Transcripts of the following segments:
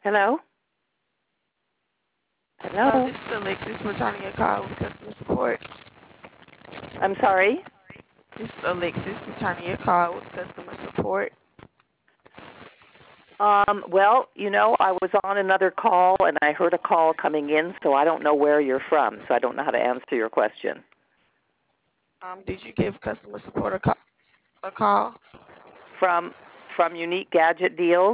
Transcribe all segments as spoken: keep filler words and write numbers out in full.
Hello? Hello, Hello? this is Alexis returning your call with customer support. I'm sorry? This is Alexis returning your call with customer support. Um, well, you know, I was on another call and I heard a call coming in, so I don't know where you're from, so I don't know how to answer your question. Um, did you give customer support a, call? a call? From from Unique Gadget Deals?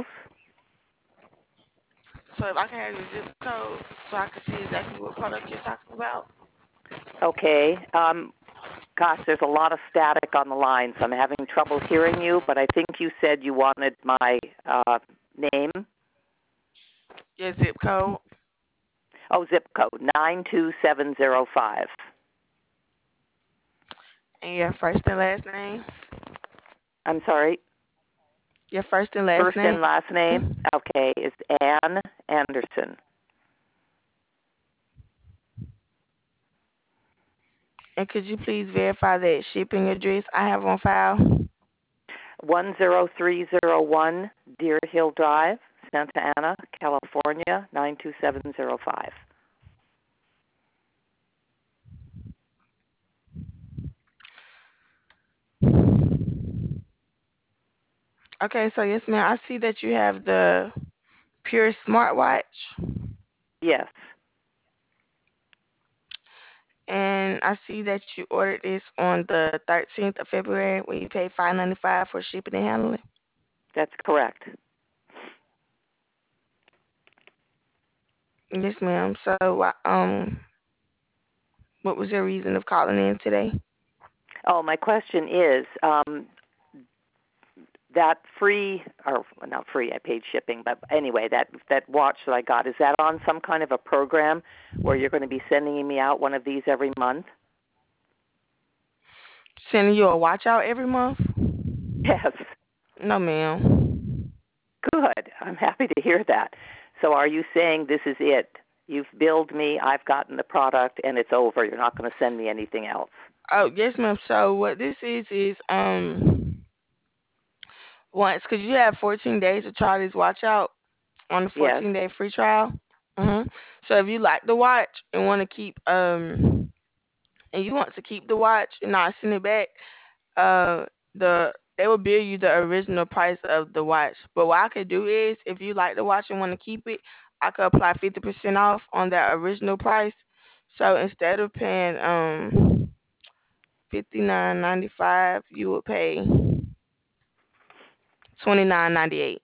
So if I can have your zip code so I can see exactly what product you're talking about. Okay. Um, gosh, there's a lot of static on the line, so I'm having trouble hearing you, but I think you said you wanted my uh, name. Your zip code Oh, zip code, nine two seven zero five. and your first and last name. I'm sorry, Your first and last first name. and last name? Okay, is Ann Anderson. And could you please verify that shipping address I have on file? one zero three zero one Deer Hill Drive, Santa Ana, California, nine two seven zero five. Okay, so yes, ma'am. I see that you have the Pure smartwatch, Yes, and I see that you ordered this on the thirteenth of February when you paid five ninety five for shipping and handling. that's correct. Yes, ma'am. So, uh, um, what was your reason of calling in today? Oh, my question is um, that free, or not free, I paid shipping, but anyway, that, that watch that I got, is that on some kind of a program where you're going to be sending me out one of these every month? Sending you a watch out every month? Yes. No, ma'am. Good. I'm happy to hear that. So are you saying this is it? You've billed me, I've gotten the product, and it's over. You're not going to send me anything else? Oh, yes, ma'am. So what this is is um once because you have fourteen days to try this watch out on the Yes. fourteen day free trial. Mhm. So if you like the watch and want to keep um and you want to keep the watch and not send it back, uh the they will bill you the original price of the watch. But what I could do is if you like the watch and want to keep it, I could apply fifty percent off on that original price. So instead of paying um fifty nine ninety five, you would pay twenty nine ninety eight.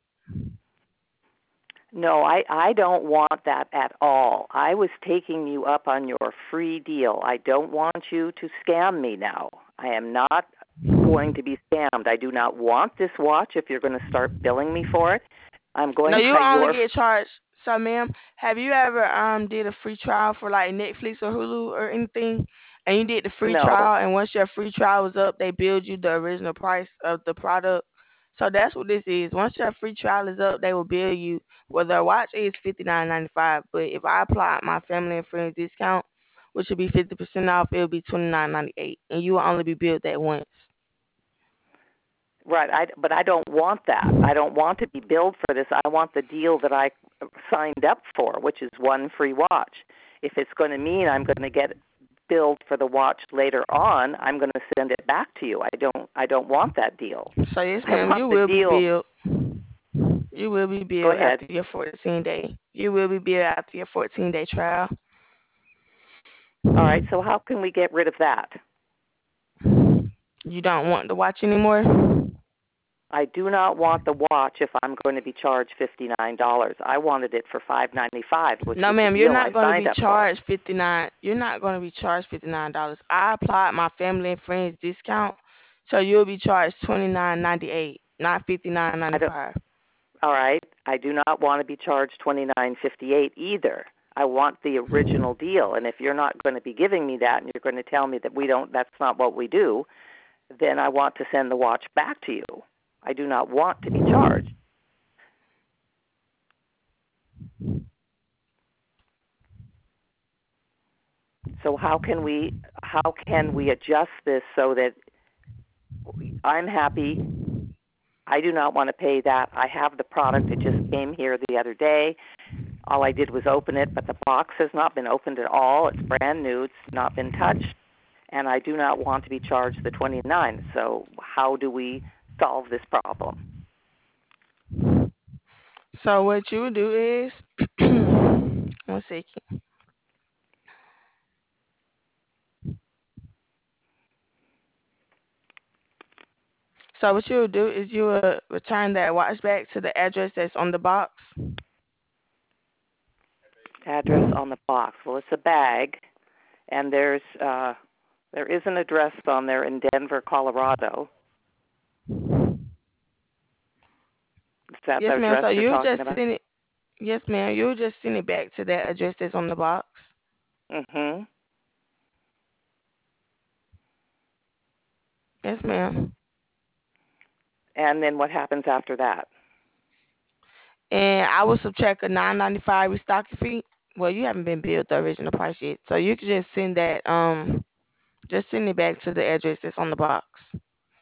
No, I, I don't want that at all. I was taking you up on your free deal. I don't want you to scam me now. I am not going to be scammed. I do not want this watch if you're going to start billing me for it. I'm No, going you by only your. get charged. So, ma'am, have you ever um did a free trial for like Netflix or Hulu or anything? And you did the free No. trial, and once your free trial was up, they billed you the original price of the product. So that's what this is. Once your free trial is up, they will bill you. Well, the watch is fifty nine ninety five, but if I apply my family and friends discount, which would be fifty percent off, it will be twenty nine ninety eight, and you will only be billed that once. Right, I, but I don't want that. I don't want to be billed for this. I want the deal that I signed up for, which is one free watch. If it's going to mean I'm going to get billed for the watch later on, I'm going to send it back to you. I don't I don't want that deal. So yes, I ma'am, want you the will be deal. billed. You will be Go billed ahead. after your fourteen day. You will be billed after your fourteen day trial. All right, so how can we get rid of that? You don't want to watch anymore? I do not want the watch if I'm going to be charged fifty-nine dollars. I wanted it for five ninety-five, which No, was the ma'am. You're deal I not going to signed be up for. charged fifty nine. You're not going to be charged fifty nine dollars. I applied my family and friends discount, so you'll be charged twenty nine ninety eight, not fifty nine I ninety don't five. All right. I do not want to be charged twenty-nine fifty-eight either. I want the original deal. And if you're not going to be giving me that and you're going to tell me that we don't that's not what we do, then I want to send the watch back to you. I do not want to be charged. So how can we how can we adjust this so that I'm happy I do not want to pay that. I have the product. It just came here the other day. All I did was open it, but the box has not been opened at all. It's brand new. It's not been touched, and I do not want to be charged the twenty-nine dollars. So how do we solve this problem? So what you would do is, one second. So what you would do is you would return that watch back to the address that's on the box. Address on the box. Well, it's a bag, and there's uh, there is an address on there in Denver, Colorado. Is that the Yes, ma'am. address So you're you talking just about? send it. Yes, ma'am. You just send it back to that address that's on the box. Mm-hmm. Yes, ma'am. And then what happens after that? And I will subtract a nine ninety five restocking fee. Well, you haven't been billed the original price yet, so you can just send that. Um, just send it back to the address that's on the box.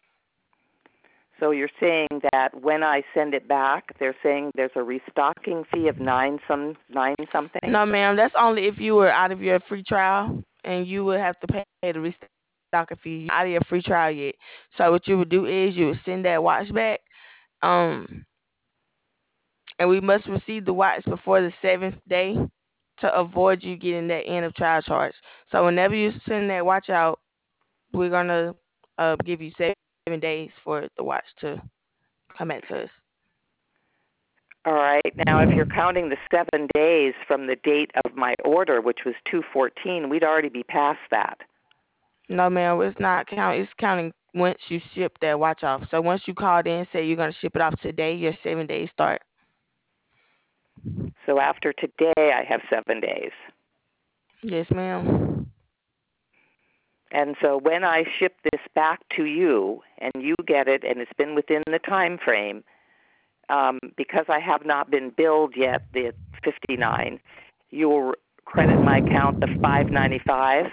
So you're saying that when I send it back, they're saying there's a restocking fee of nine some nine something. No, ma'am. That's only if you were out of your free trial, and you would have to pay the restocking fee. You're out of your free trial yet. So what you would do is you would send that watch back. Um, and we must receive the watch before the seventh day to avoid you getting that end of trial charge. So whenever you send that watch out, we're gonna uh, give you seven days for the watch to come back to us. All right. Now, if you're counting the seven days from the date of my order, which was two fourteen, we'd already be past that. No, ma'am, it's not count. It's counting once you ship that watch off. So once you called in, say you're gonna ship it off today, your seven days start. So after today, I have seven days. Yes, ma'am. And so when I ship this back to you and you get it and it's been within the time frame, um, because I have not been billed yet the fifty-nine, you will credit my account the five ninety-five.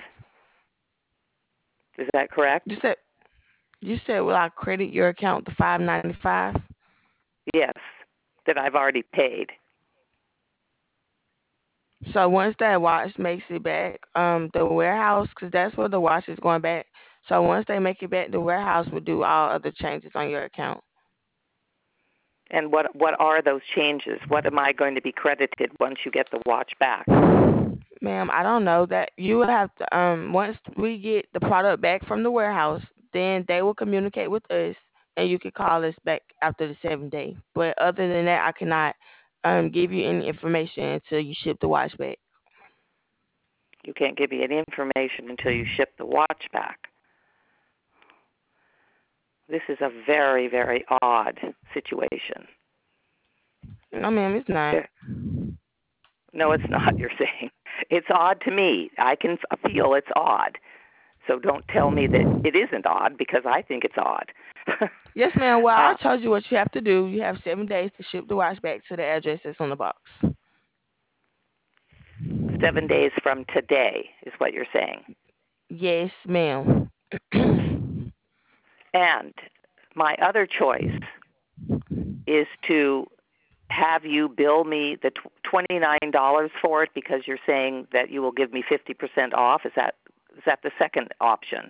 Is that You correct? said you said will I credit your account to five ninety five? Yes, that I've already paid. So once that watch makes it back, um, the warehouse, because that's where the watch is going back. So once they make it back, the warehouse will do all other changes on your account. And what what are those changes? What am I going to be credited once you get the watch back? Ma'am, I don't know that you will have to um once we get the product back from the warehouse, then they will communicate with us and you can call us back after the seven day. But other than that, I cannot um give you any information until you ship the watch back. You can't give me any information until you ship the watch back. This is a very, very odd situation. No, ma'am, it's not. There- No, it's not, you're saying. It's odd to me. I can feel it's odd. So don't tell me that it isn't odd because I think it's odd. Yes, ma'am. Well, I uh, told you what you have to do. You have seven days to ship the watch back to the address that's on the box. seven days from today is what you're saying. Yes, ma'am. And my other choice is to have you bill me the twenty-nine dollars for it because you're saying that you will give me fifty percent off. Is that is that the second option?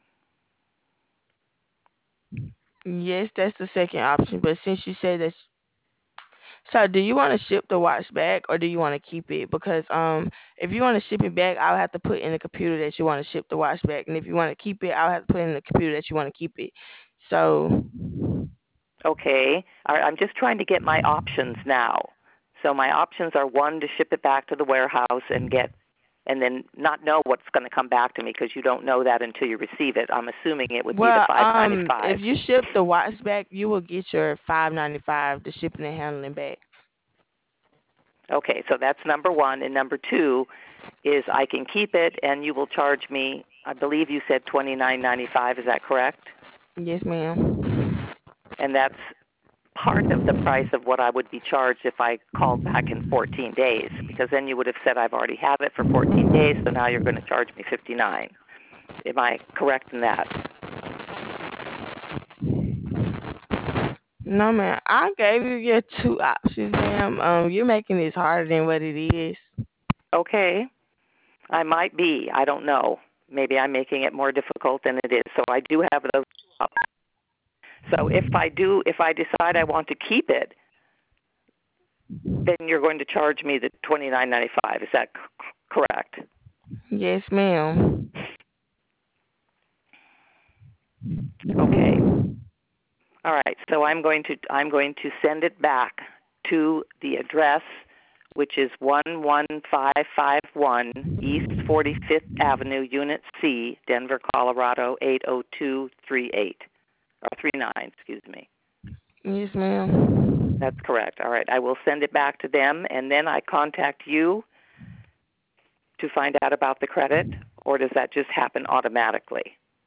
Yes, that's the second option. But since you said that, so do you want to ship the watch back or do you want to keep it? Because um, if you want to ship it back, I'll have to put in the computer that you want to ship the watch back, and if you want to keep it, I'll have to put in the computer that you want to keep it. So Okay. All right, I'm just trying to get my options now. So my options are one, to ship it back to the warehouse and get and then not know what's going to come back to me because you don't know that until you receive it. I'm assuming it would be the well, um, five ninety-five. if you ship the watch back, you will get your five ninety five, the shipping and handling back. Okay, so that's number one. And number two is I can keep it and you will charge me, I believe you said twenty-nine ninety-five. Is that correct? Yes, ma'am. And that's part of the price of what I would be charged if I called back in fourteen days, because then you would have said I've already had it for fourteen days, so now you're going to charge me fifty-nine. Am I correct in that? No, man. I gave you your two options, ma'am. Um, you're making this harder than what it is. Okay, I might be. I don't know. Maybe I'm making it more difficult than it is. So I do have those options. So if I do, if I decide I want to keep it, then you're going to charge me the twenty nine ninety five. Is that c- correct? Yes, ma'am. Okay. All right. So I'm going to I'm going to send it back to the address, which is one one five five one East forty-fifth Avenue, Unit C, Denver, Colorado eight oh two three eight or three nine. Excuse me. Yes, ma'am. That's correct. All right. I will send it back to them, and then I contact you to find out about the credit, or does that just happen automatically?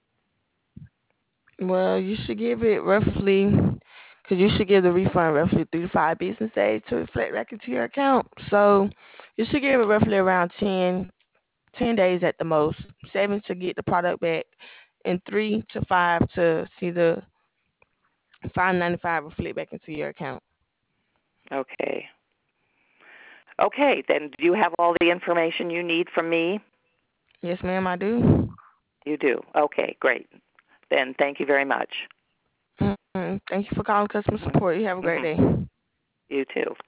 Well, you should give it roughly, because you should give the refund roughly three to five business days to reflect back into your account. So you should give it roughly around ten, ten days at the most, seven to get the product back, and three to five to see the five ninety five reflect back into your account. Okay. Okay. Then do you have all the information you need from me? Yes, ma'am, I do. You do. Okay. Great. Then thank you very much. Mm, Thank you for calling customer Mhm. support. You have a great Mhm. day. You too.